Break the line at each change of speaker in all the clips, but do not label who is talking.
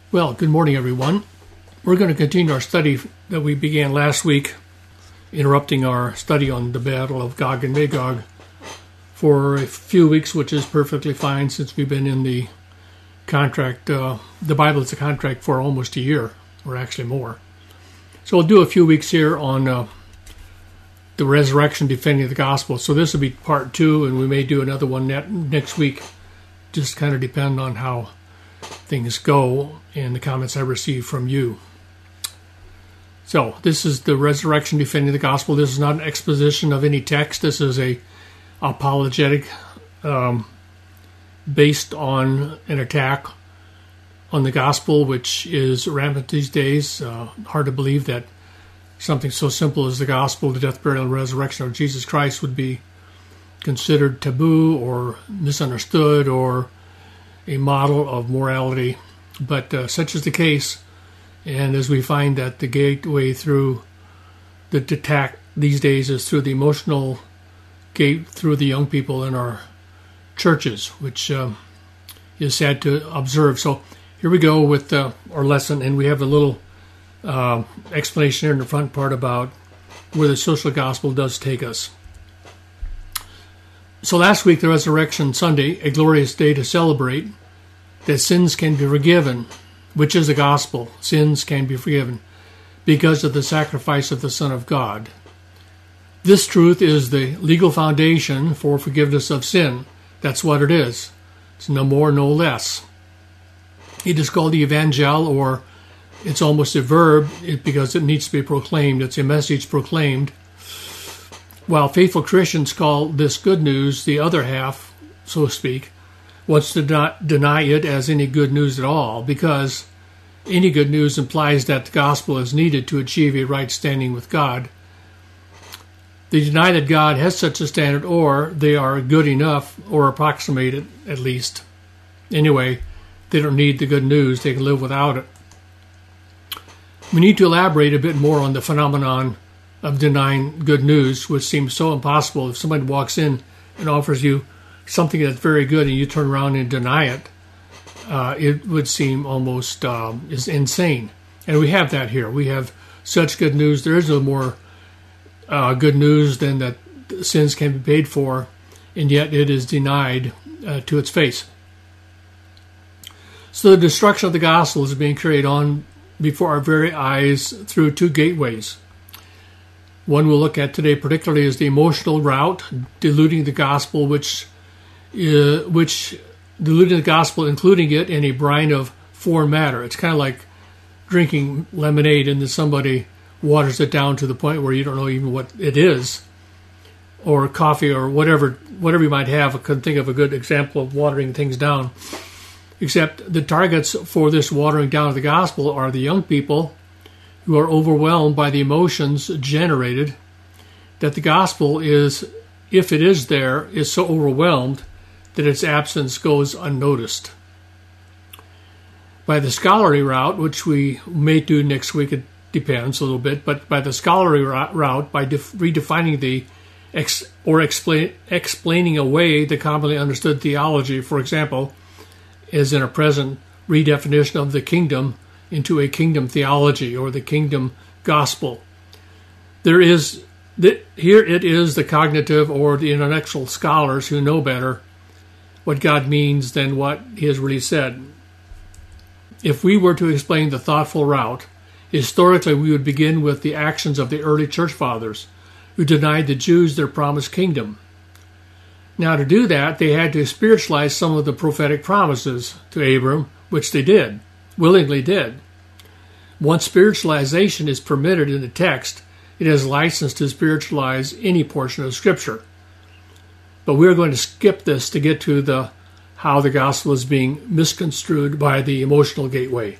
Well, good morning, everyone. We're going to continue our study that we began last week, interrupting our study on the Battle of Gog and Magog for a few weeks, which is perfectly fine since we've been in the contract. The Bible is a contract for almost a year, or actually more. So we'll do a few weeks here on the resurrection, defending the gospel. So this will be part 2, and we may do another one next week. Just kind of depend on how things go and the comments I receive from you. So this is the resurrection, defending the gospel. This is not an exposition of any text. This is a apologetic based on an attack on the gospel, which is rampant these days. Hard to believe that something so simple as the gospel, the death, burial, and resurrection of Jesus Christ would be considered taboo or misunderstood or a model of morality. But such is the case. And as we find that the gateway through the attack these days is through the emotional gate through the young people in our churches, which is sad to observe. So here we go with our lesson, and we have a little explanation here in the front part about where the social gospel does take us. So last week, the Resurrection Sunday, a glorious day to celebrate that sins can be forgiven, which is the gospel. Sins can be forgiven because of the sacrifice of the Son of God. This truth is the legal foundation for forgiveness of sin. That's what it is. It's no more, no less. It is called the evangel, or it's almost a verb because it needs to be proclaimed. It's a message proclaimed. While faithful Christians call this good news, the other half, so to speak, wants to not deny it as any good news at all, because any good news implies that the gospel is needed to achieve a right standing with God. They deny that God has such a standard, or they are good enough, or approximate it at least. Anyway, they don't need the good news. They can live without it. We need to elaborate a bit more on the phenomenon of denying good news, which seems so impossible. If somebody walks in and offers you something that's very good and you turn around and deny it, it would seem almost is insane. And we have that here. We have such good news. There is no more good news than that sins can be paid for, and yet it is denied to its face. So the destruction of the gospel is being carried on before our very eyes through 2 gateways. One we'll look at today particularly is the emotional route, diluting the gospel, which diluting the gospel, including it in a brine of foreign matter. It's kind of like drinking lemonade and then somebody waters it down to the point where you don't know even what it is, or coffee, or whatever you might have. I couldn't think of a good example of watering things down. Except the targets for this watering down of the gospel are the young people who are overwhelmed by the emotions generated, that the gospel is, if it is there, is so overwhelmed that its absence goes unnoticed. By the scholarly route, which we may do next week, it depends a little bit, but by the scholarly route, by redefining explaining away the commonly understood theology, for example, as in a present redefinition of the kingdom into a kingdom theology or the kingdom gospel. Here it is the cognitive or the intellectual scholars who know better what God means than what he has really said. If we were to explain the thoughtful route, historically we would begin with the actions of the early church fathers who denied the Jews their promised kingdom. Now, to do that, they had to spiritualize some of the prophetic promises to Abram, which they did, willingly did. Once spiritualization is permitted in the text, it has license to spiritualize any portion of Scripture. But we're going to skip this to get to how the gospel is being misconstrued by the emotional gateway.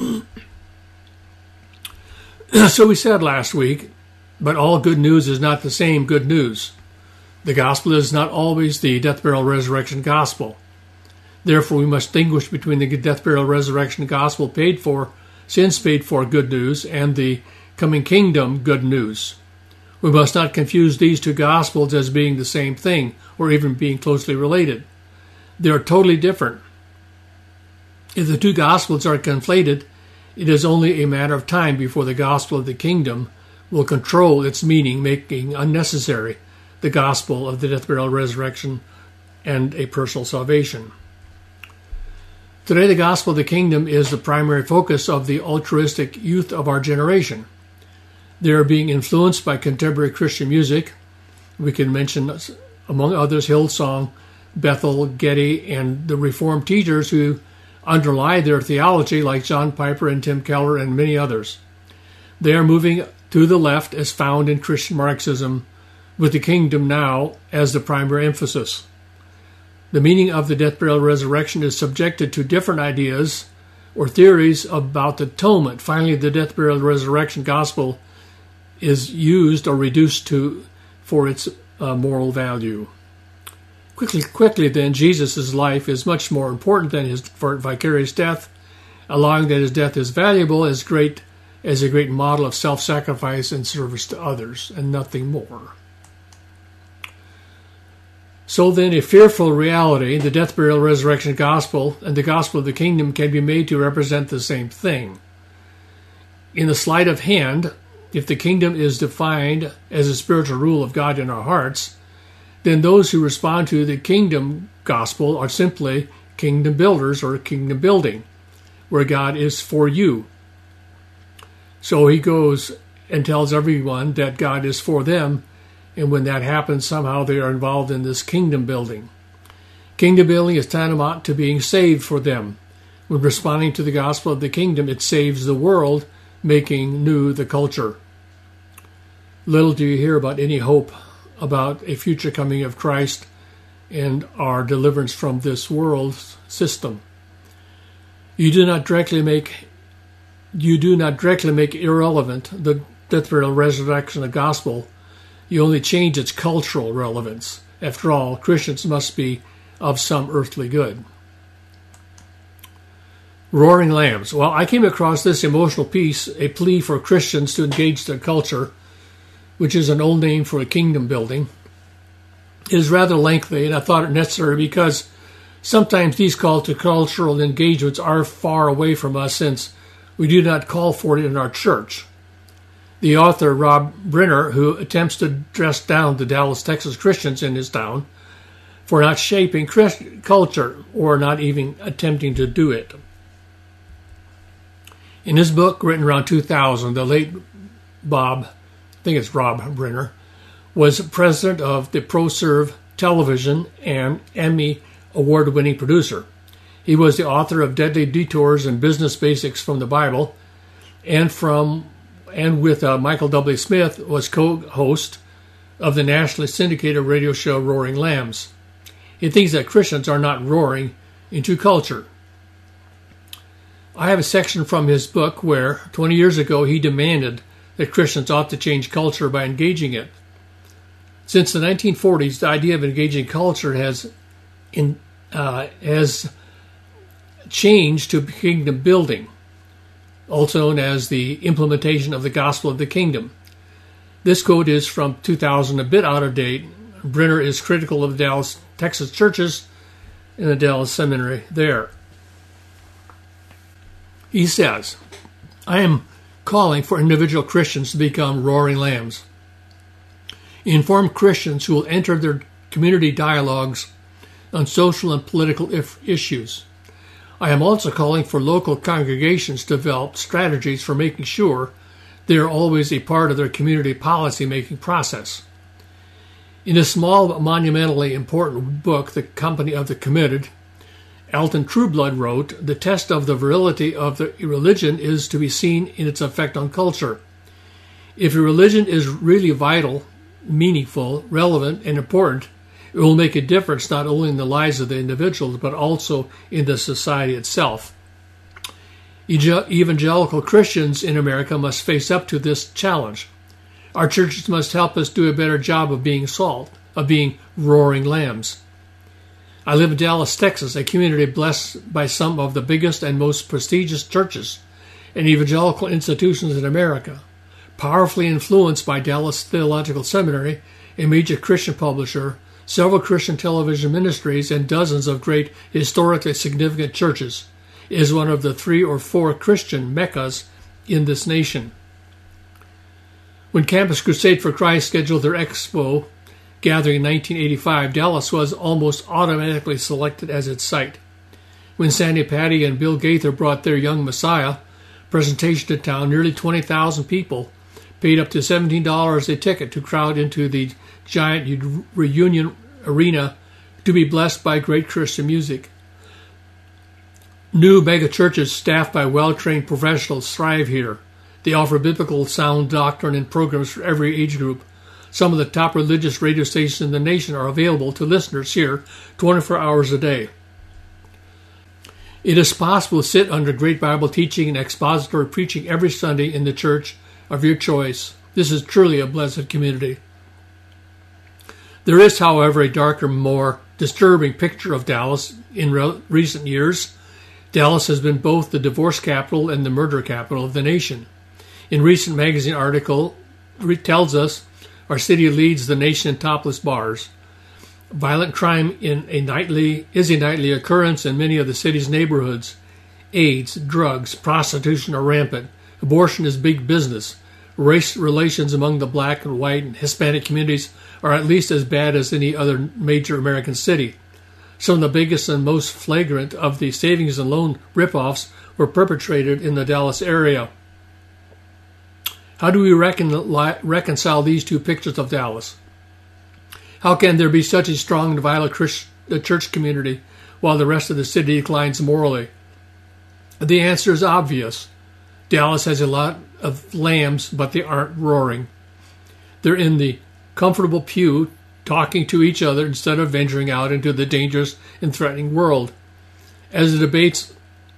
So we said last week, but all good news is not the same good news. The gospel is not always the death, burial, resurrection gospel. Therefore, we must distinguish between the death, burial, resurrection gospel sins paid for good news, and the coming kingdom good news. We must not confuse these 2 gospels as being the same thing or even being closely related. They are totally different. If the two gospels are conflated, it is only a matter of time before the gospel of the kingdom will control its meaning, making unnecessary the gospel of the death, burial, resurrection, and a personal salvation. Today, the gospel of the kingdom is the primary focus of the altruistic youth of our generation. They are being influenced by contemporary Christian music. We can mention, among others, Hillsong, Bethel, Getty, and the Reformed teachers who underlie their theology, like John Piper and Tim Keller and many others. They are moving to the left as found in Christian Marxism, with the kingdom now as the primary emphasis. The meaning of the death, burial, resurrection is subjected to different ideas or theories about the atonement. Finally, the death, burial, resurrection gospel is used or reduced to for its moral value. Quickly then, Jesus' life is much more important than his vicarious death, allowing that his death is valuable as a great model of self-sacrifice and service to others, and nothing more. So then, a fearful reality, the death, burial, resurrection gospel, and the gospel of the kingdom can be made to represent the same thing. In the sleight of hand, if the kingdom is defined as a spiritual rule of God in our hearts, then those who respond to the kingdom gospel are simply kingdom builders or kingdom building, where God is for you. So he goes and tells everyone that God is for them, and when that happens, somehow they are involved in this kingdom building. Kingdom building is tantamount to being saved for them. When responding to the gospel of the kingdom, it saves the world, making new the culture. Little do you hear about any hope about a future coming of Christ and our deliverance from this world system. You do not directly make irrelevant the death, burial, resurrection of the gospel. You only change its cultural relevance. After all, Christians must be of some earthly good. Roaring Lambs. Well, I came across this emotional piece, a plea for Christians to engage their culture, which is an old name for a kingdom building. It is rather lengthy, and I thought it necessary because sometimes these calls to cultural engagements are far away from us, since we do not call for it in our church. The author, Rob Brenner, who attempts to dress down the Dallas, Texas Christians in his town for not shaping culture or not even attempting to do it. In his book, written around 2000, the late Rob Brenner, was president of the ProServe Television and Emmy award-winning producer. He was the author of Deadly Detours and Business Basics from the Bible, and with Michael W. Smith was co-host of the nationally syndicated radio show Roaring Lambs. He thinks that Christians are not roaring into culture. I have a section from his book where 20 years ago he demanded that Christians ought to change culture by engaging it. Since the 1940s, the idea of engaging culture has changed to kingdom building, also known as the implementation of the gospel of the kingdom. This quote is from 2000, a bit out of date. Brenner is critical of the Dallas, Texas churches and the Dallas Seminary there. He says, I am calling for individual Christians to become roaring lambs. Informed Christians who will enter their community dialogues on social and political issues. I am also calling for local congregations to develop strategies for making sure they are always a part of their community policy-making process. In a small but monumentally important book, The Company of the Committed, Alton Trueblood wrote, the test of the virility of the religion is to be seen in its effect on culture. If a religion is really vital, meaningful, relevant, and important, it will make a difference not only in the lives of the individuals, but also in the society itself. Evangelical Christians in America must face up to this challenge. Our churches must help us do a better job of being salt, of being roaring lambs. I live in Dallas, Texas, a community blessed by some of the biggest and most prestigious churches and evangelical institutions in America, powerfully influenced by Dallas Theological Seminary, a major Christian publisher, several Christian television ministries, and dozens of great historically significant churches, is one of the 3 or 4 Christian meccas in this nation. When Campus Crusade for Christ scheduled their expo gathering in 1985, Dallas was almost automatically selected as its site. When Sandy Patty and Bill Gaither brought their Young Messiah presentation to town, nearly 20,000 people paid up to $17 a ticket to crowd into the giant reunion arena to be blessed by great Christian music. New mega churches staffed by well-trained professionals thrive here. They offer biblical sound doctrine and programs for every age group. Some of the top religious radio stations in the nation are available to listeners here 24 hours a day. It is possible to sit under great Bible teaching and expository preaching every Sunday in the church of your choice. This is truly a blessed community. There is, however, a darker, more disturbing picture of Dallas in recent years. Dallas has been both the divorce capital and the murder capital of the nation. In recent magazine article, it tells us our city leads the nation in topless bars. Violent crime is a nightly occurrence in many of the city's neighborhoods. AIDS, drugs, prostitution are rampant. Abortion is big business. Race relations among the black and white and Hispanic communities are at least as bad as any other major American city. Some of the biggest and most flagrant of the savings and loan ripoffs were perpetrated in the Dallas area. How do we reconcile these two pictures of Dallas? How can there be such a strong and vital church community while the rest of the city declines morally? The answer is obvious. Dallas has a lot of lambs, but they aren't roaring. They're in the comfortable pew talking to each other instead of venturing out into the dangerous and threatening world. As the debates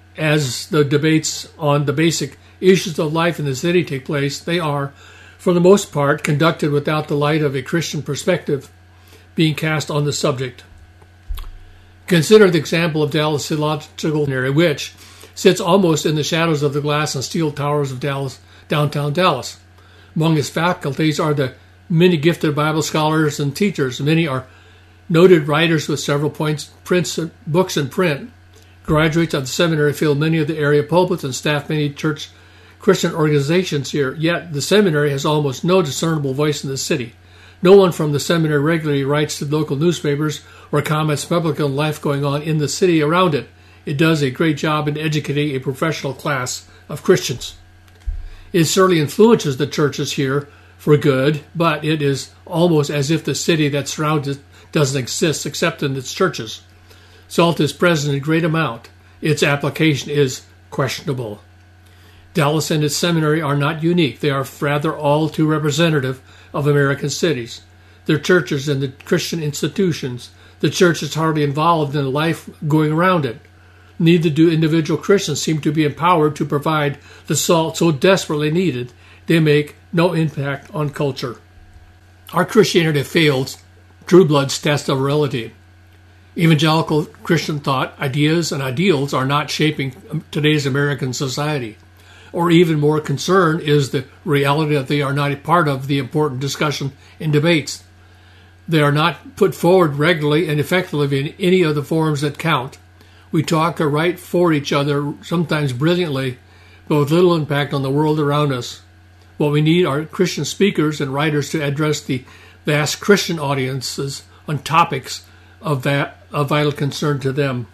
on the basic issues of life in the city take place, they are, for the most part, conducted without the light of a Christian perspective being cast on the subject. Consider the example of Dallas Theological Seminary, which sits almost in the shadows of the glass and steel towers of downtown Dallas. Among its faculties are the many gifted Bible scholars and teachers. Many are noted writers with several books in print. Graduates of the seminary fill many of the area pulpits and staff many church Christian organizations here, yet the seminary has almost no discernible voice in the city. No one from the seminary regularly writes to local newspapers or comments publicly on life going on in the city around it. It does a great job in educating a professional class of Christians. It certainly influences the churches here for good, but it is almost as if the city that surrounds it doesn't exist except in its churches. Salt is present in great amount. Its application is questionable. Dallas and its seminary are not unique. They are rather all too representative of American cities. Their churches and the Christian institutions. The church is hardly involved in the life going around it. Neither do individual Christians seem to be empowered to provide the salt so desperately needed. They make no impact on culture. Our Christianity fails True Blood's test of reality. Evangelical Christian thought, ideas, and ideals are not shaping today's American society. Or even more concern is the reality that they are not a part of the important discussion and debates. They are not put forward regularly and effectively in any of the forums that count. We talk or write for each other, sometimes brilliantly, but with little impact on the world around us. What we need are Christian speakers and writers to address the vast Christian audiences on topics of vital concern to them.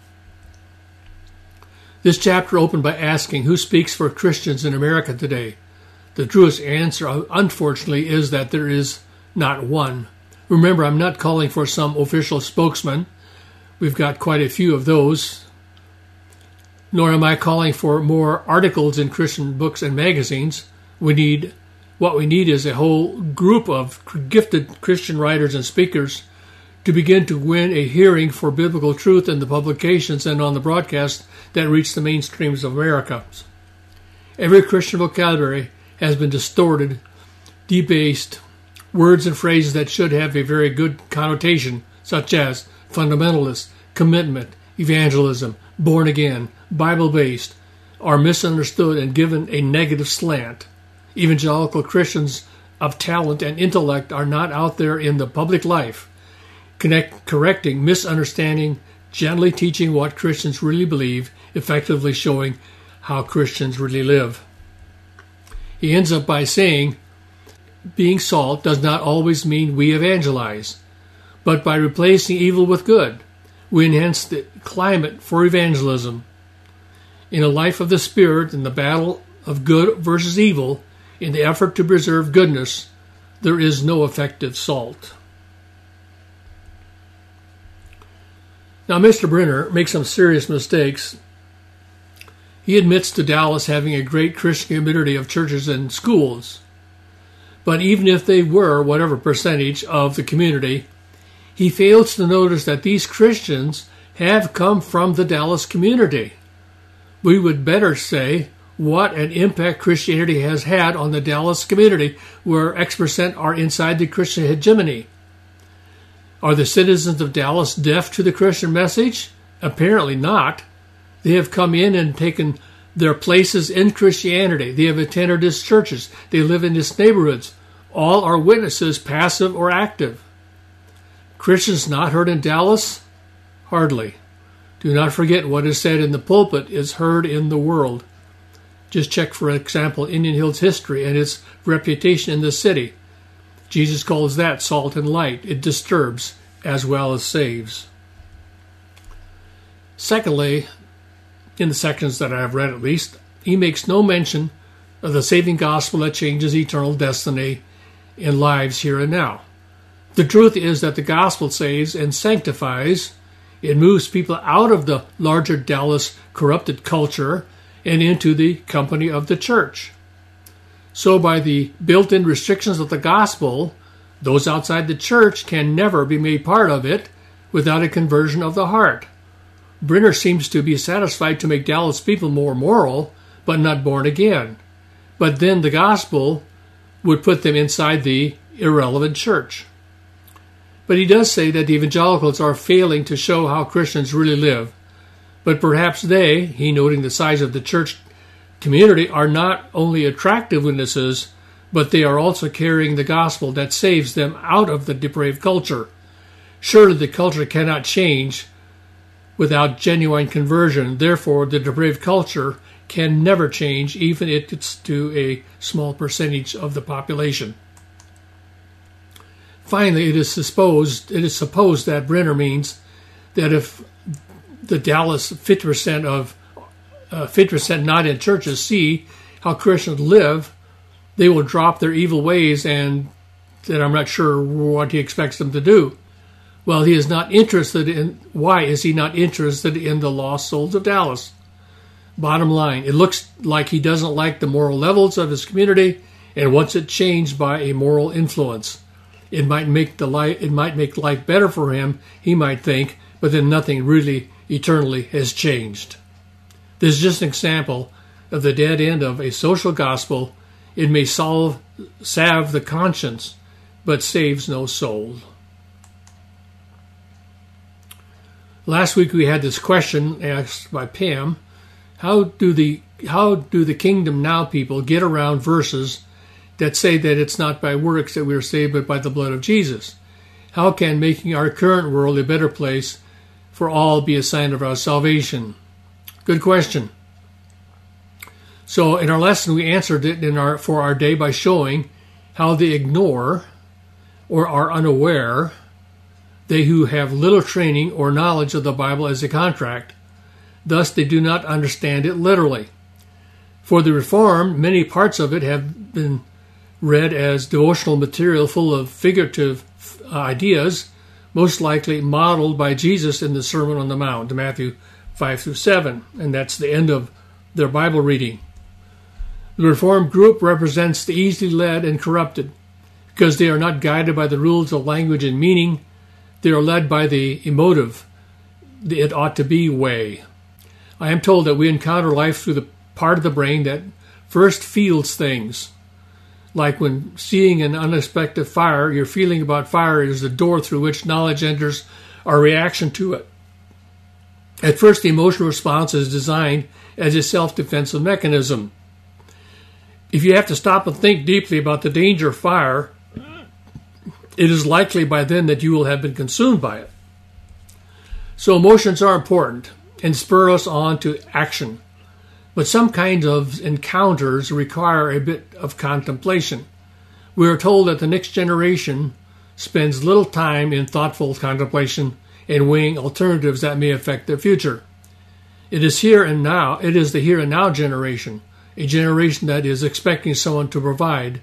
This chapter opened by asking who speaks for Christians in America today. The truest answer, unfortunately, is that there is not one. Remember, I'm not calling for some official spokesman. We've got quite a few of those. Nor am I calling for more articles in Christian books and magazines. What we need is a whole group of gifted Christian writers and speakers to begin to win a hearing for biblical truth in the publications and on the broadcast that reach the mainstreams of America. Every Christian vocabulary has been distorted, debased, words and phrases that should have a very good connotation, such as fundamentalist, commitment, evangelism, born again, Bible-based, are misunderstood and given a negative slant. Evangelical Christians of talent and intellect are not out there in the public life, correcting, misunderstanding, gently teaching what Christians really believe, effectively showing how Christians really live. He ends up by saying, being salt does not always mean we evangelize, but by replacing evil with good, we enhance the climate for evangelism. In a life of the Spirit, in the battle of good versus evil, in the effort to preserve goodness, there is no effective salt. Now, Mr. Brenner makes some serious mistakes. He admits to Dallas having a great Christian community of churches and schools. But even if they were whatever percentage of the community, he fails to notice that these Christians have come from the Dallas community. We would better say what an impact Christianity has had on the Dallas community, where X% are inside the Christian hegemony. Are the citizens of Dallas deaf to the Christian message? Apparently not. They have come in and taken their places in Christianity. They have attended its churches. They live in its neighborhoods. All are witnesses, passive or active. Christians not heard in Dallas? Hardly. Do not forget what is said in the pulpit is heard in the world. Just check, for example, Indian Hills history and its reputation in the city. Jesus calls that salt and light. It disturbs as well as saves. Secondly, in the sections that I have read at least, he makes no mention of the saving gospel that changes eternal destiny in lives here and now. The truth is that the gospel saves and sanctifies. It moves people out of the larger Dallas corrupted culture and into the company of the church. So by the built-in restrictions of the gospel, those outside the church can never be made part of it without a conversion of the heart. Brenner seems to be satisfied to make Dallas people more moral, but not born again. But then the gospel would put them inside the irrelevant church. But he does say that the evangelicals are failing to show how Christians really live. But perhaps they, he noting the size of the church community, are not only attractive witnesses, but they are also carrying the gospel that saves them out of the depraved culture. Surely the culture cannot change without genuine conversion. Therefore, the depraved culture can never change, even if it's to a small percentage of the population. Finally, it is supposed that Brenner means that if the Dallas 50% not in churches see how Christians live, they will drop their evil ways, and that I'm not sure what he expects them to do. Well, he is not interested in, why is he not interested in the lost souls of Dallas? Bottom line, it looks like he doesn't like the moral levels of his community and wants it changed by a moral influence. It might make life better for him, he might think, but then nothing really eternally has changed. This is just an example of the dead end of a social gospel. It may salve the conscience, but saves no soul. Last week we had this question asked by Pam: How do the Kingdom Now people get around verses that say that it's not by works that we are saved, but by the blood of Jesus? How can making our current world a better place for all be a sign of our salvation? Good question. So in our lesson, we answered it for our day by showing how they ignore or are unaware, they who have little training or knowledge of the Bible as a contract. Thus, they do not understand it literally. For the Reformed, many parts of it have been read as devotional material full of figurative ideas, most likely modeled by Jesus in the Sermon on the Mount, Matthew 5-7, and that's the end of their Bible reading. The Reformed group represents the easily led and corrupted, because they are not guided by the rules of language and meaning. They are led by the emotive, the it ought to be way. I am told that we encounter life through the part of the brain that first feels things. Like when seeing an unexpected fire, your feeling about fire is the door through which knowledge enters our reaction to it. At first, the emotional response is designed as a self-defensive mechanism. If you have to stop and think deeply about the danger of fire, it is likely by then that you will have been consumed by it. So emotions are important, and spur us on to action. But some kinds of encounters require a bit of contemplation. We are told that the next generation spends little time in thoughtful contemplation and weighing alternatives that may affect their future. It is here and now. It is the here and now generation, a generation that is expecting someone to provide.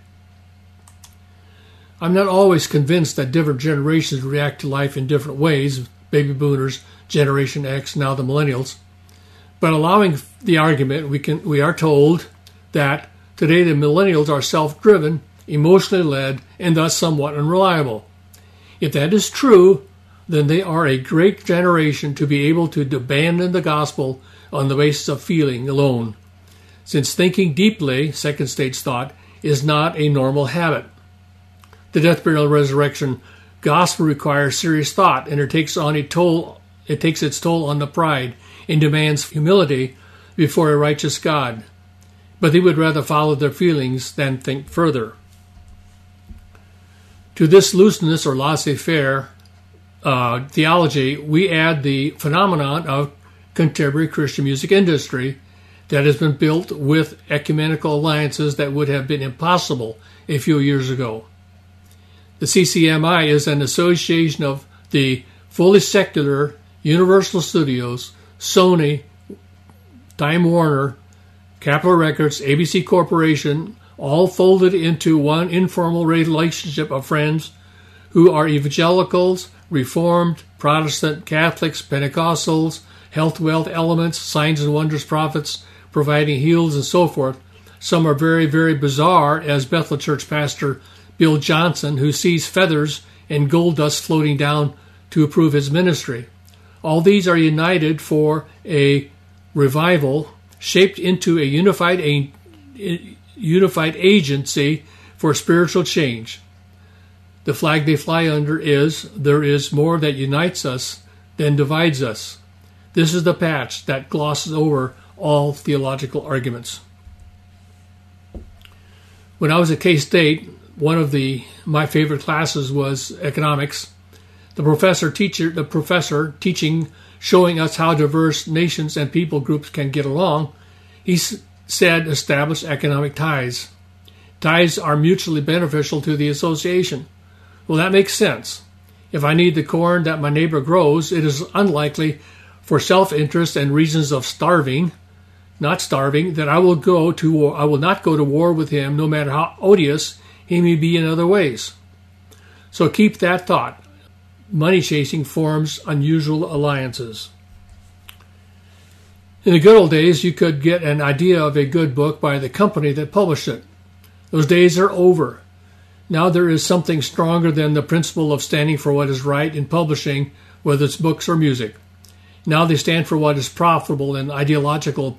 I'm not always convinced that different generations react to life in different ways, baby boomers, Generation X, now the millennials. But allowing the argument, we are told that today the millennials are self-driven, emotionally led, and thus somewhat unreliable. If that is true, then they are a great generation to be able to abandon the gospel on the basis of feeling alone, since thinking deeply, second stage thought, is not a normal habit. The death, burial, and resurrection gospel requires serious thought, and it takes its toll on the pride and demands humility before a righteous God. But they would rather follow their feelings than think further. To this looseness or laissez-faire theology, we add the phenomenon of contemporary Christian music industry that has been built with ecumenical alliances that would have been impossible a few years ago. The CCMI is an association of the fully secular Universal Studios, Sony, Time Warner, Capitol Records, ABC Corporation, all folded into one informal relationship of friends who are evangelicals, Reformed, Protestant, Catholics, Pentecostals, health, wealth, elements, signs and wonders prophets, providing heals and so forth. Some are very, very bizarre, as Bethel Church pastor Bill Johnson, who sees feathers and gold dust floating down to approve his ministry. All these are united for a revival shaped into a unified agency for spiritual change. The flag they fly under is, there is more that unites us than divides us. This is the patch that glosses over all theological arguments. When I was at K-State, one of my favorite classes was economics. The professor teaching, showing us how diverse nations and people groups can get along, he said establish economic ties. Ties are mutually beneficial to the association. Well, that makes sense. If I need the corn that my neighbor grows, it is unlikely for self-interest and reasons of not starving, that I will not go to war with him, no matter how odious he may be in other ways. So keep that thought. Money chasing forms unusual alliances. In the good old days, you could get an idea of a good book by the company that published it. Those days are over. Now there is something stronger than the principle of standing for what is right in publishing, whether it's books or music. Now they stand for what is profitable and ideologically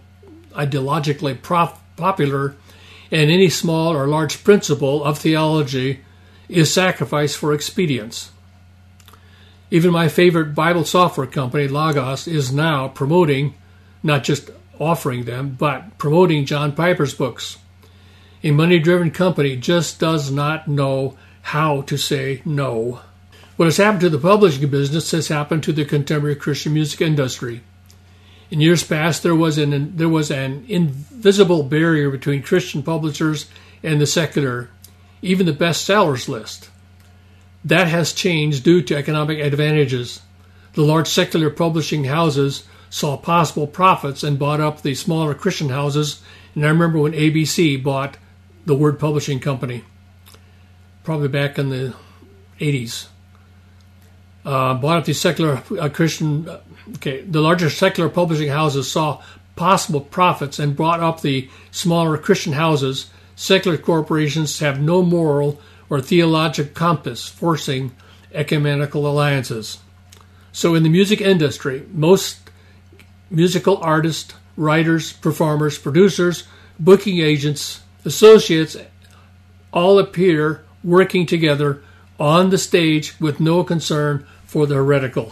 popular, and any small or large principle of theology is sacrificed for expedience. Even my favorite Bible software company, Logos, is now promoting, not just offering them, but promoting John Piper's books. A money-driven company just does not know how to say no. What has happened to the publishing business has happened to the contemporary Christian music industry. In years past, there was an invisible barrier between Christian publishers and the secular, even the bestsellers list. That has changed due to economic advantages. The large secular publishing houses saw possible profits and bought up the smaller Christian houses. And I remember when ABC bought the Word Publishing Company, probably back in the 80s. Bought up the secular the larger secular publishing houses saw possible profits and brought up the smaller Christian houses. Secular corporations have no moral or theological compass, forcing ecumenical alliances. So in the music industry, most musical artists, writers, performers, producers, booking agents, associates all appear working together on the stage with no concern for the heretical.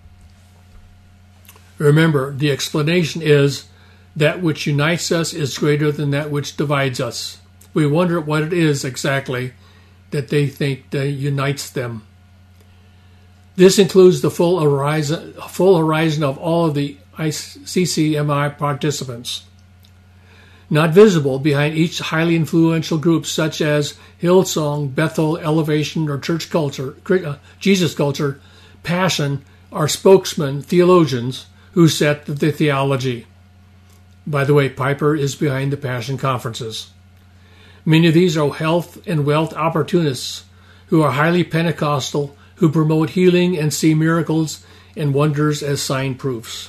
Remember, the explanation is that which unites us is greater than that which divides us. We wonder what it is exactly that they think that unites them. This includes the full horizon of all of the CCMI participants. Not visible behind each highly influential group such as Hillsong, Bethel, Elevation, or Church Culture, Jesus Culture, Passion, are spokesmen, theologians who set the theology. By the way, Piper is behind the Passion conferences. Many of these are health and wealth opportunists who are highly Pentecostal, who promote healing and see miracles and wonders as sign proofs.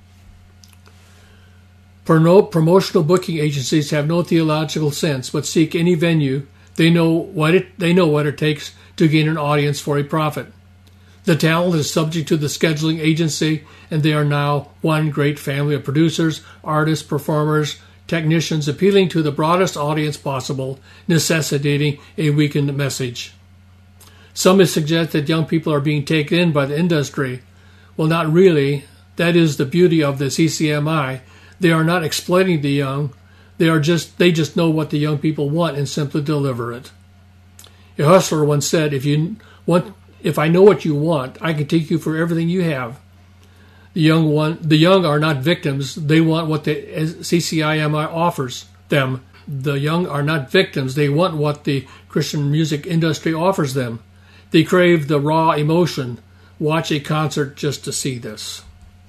Promotional booking agencies have no theological sense, but seek any venue. They know what it takes to gain an audience for a profit. The talent is subject to the scheduling agency, and they are now one great family of producers, artists, performers, technicians, appealing to the broadest audience possible, necessitating a weakened message. Some have suggested that young people are being taken in by the industry. Well, not really. That is the beauty of the CCMI. They are not exploiting the young. They just know what the young people want and simply deliver it. A hustler once said, if I know what you want, I can take you for everything you have. The young are not victims. They want what the CCIMI offers them. The young are not victims. They want what the Christian music industry offers them. They crave the raw emotion. Watch a concert just to see this.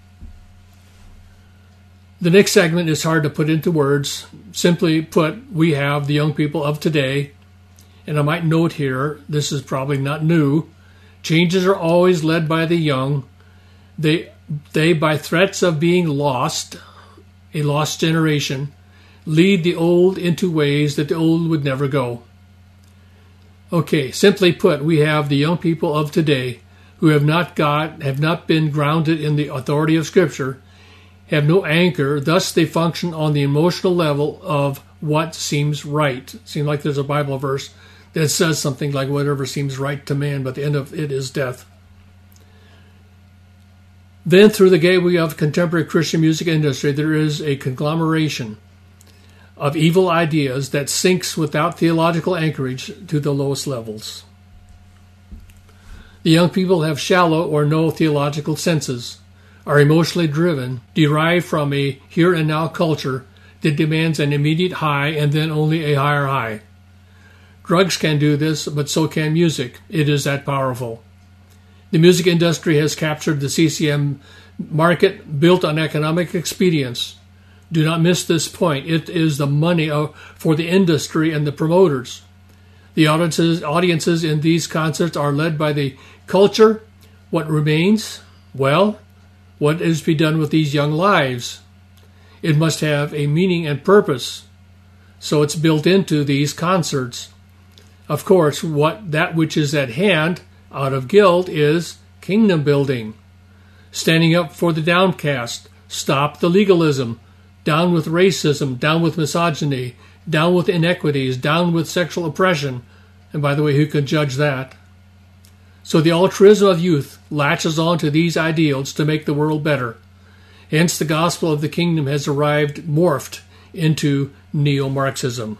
The next segment is hard to put into words. Simply put, we have the young people of today, and I might note here, this is probably not new. Changes are always led by the young. They by threats of being lost, a lost generation, lead the old into ways that the old would never go. Okay, simply put, we have the young people of today who have not been grounded in the authority of Scripture, have no anchor, thus they function on the emotional level of what seems right. It seems like there's a Bible verse that says something like, whatever seems right to man, but the end of it is death. Then through the gateway of contemporary Christian music industry, there is a conglomeration of evil ideas that sinks without theological anchorage to the lowest levels. The young people have shallow or no theological senses, are emotionally driven, derived from a here and now culture that demands an immediate high and then only a higher high. Drugs can do this, but so can music. It is that powerful. The music industry has captured the CCM market built on economic expedience. Do not miss this point. It is the money for the industry and the promoters. The audiences in these concerts are led by the culture. What remains? Well, what is to be done with these young lives? It must have a meaning and purpose. So it's built into these concerts. Of course, that which is at hand out of guilt is kingdom building. Standing up for the downcast. Stop the legalism. Down with racism. Down with misogyny. Down with inequities. Down with sexual oppression. And by the way, who can judge that? So the altruism of youth latches on to these ideals to make the world better. Hence the gospel of the kingdom has morphed into neo-Marxism.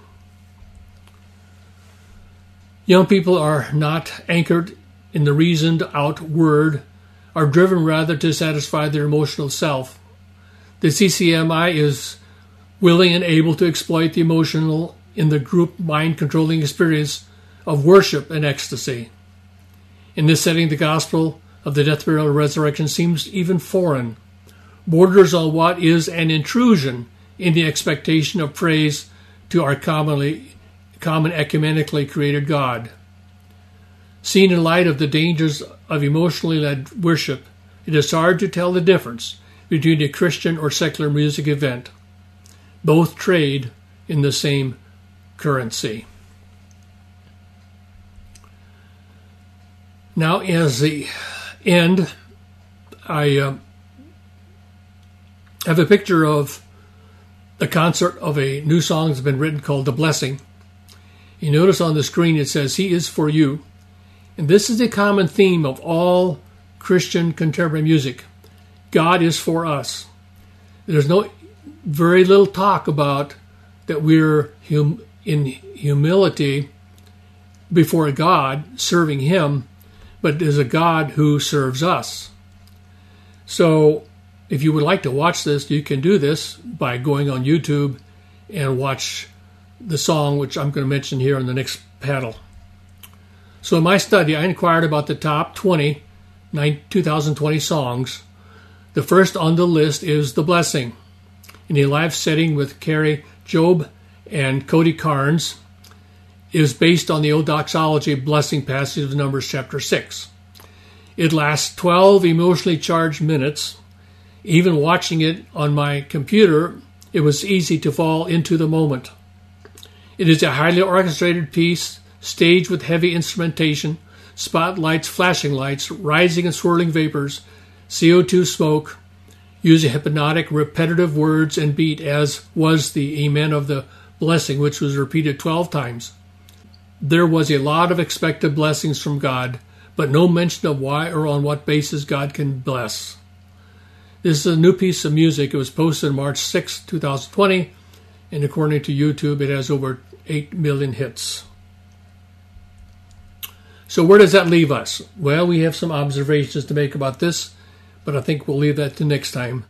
Young people are not anchored in the reasoned out word, are driven rather to satisfy their emotional self. The CCMI is willing and able to exploit the emotional in the group mind-controlling experience of worship and ecstasy. In this setting, the gospel of the death, burial, and resurrection seems even foreign, borders on what is an intrusion in the expectation of praise to our common ecumenically created God. Seen in light of the dangers of emotionally led worship, it is hard to tell the difference between a Christian or secular music event. Both trade in the same currency. Now, as the end, I have a picture of the concert of a new song that's been written called The Blessing. You notice on the screen it says, He is for you. And this is a common theme of all Christian contemporary music. God is for us. There's very little talk about that we're in humility before God, serving Him, but there's a God who serves us. So if you would like to watch this, you can do this by going on YouTube and watch the song, which I'm going to mention here in the next panel. So in my study, I inquired about the top 2020 songs. The first on the list is The Blessing, in a live setting with Carrie Job and Cody Carnes. It is based on the Old Doxology blessing passage of Numbers chapter 6. It lasts 12 emotionally charged minutes. Even watching it on my computer, it was easy to fall into the moment. It is a highly orchestrated piece, staged with heavy instrumentation, spotlights, flashing lights, rising and swirling vapors, CO2 smoke, using hypnotic, repetitive words and beat, as was the Amen of the blessing, which was repeated 12 times. There was a lot of expected blessings from God, but no mention of why or on what basis God can bless. This is a new piece of music. It was posted March 6, 2020, and according to YouTube, it has over 8 million hits. So where does that leave us? Well, we have some observations to make about this, but I think we'll leave that to next time.